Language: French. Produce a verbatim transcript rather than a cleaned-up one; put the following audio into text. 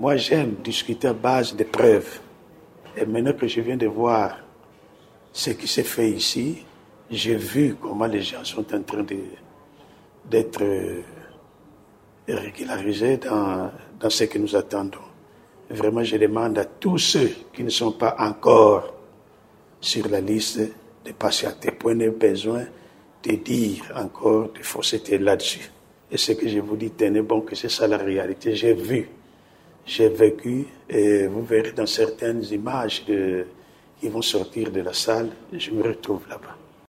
Moi, j'aime discuter à base de preuves. Et maintenant que je viens de voir ce qui s'est fait ici, j'ai vu comment les gens sont en train de, d'être régularisés dans, dans ce que nous attendons. Vraiment, je demande à tous ceux qui ne sont pas encore sur la liste de patienter. Point de besoin de dire encore de fausseté là-dessus. Et ce que je vous dis, tenez bon que c'est ça la réalité. J'ai vu, j'ai vécu, et vous verrez dans certaines images de, qui vont sortir de la salle, je me retrouve là-bas.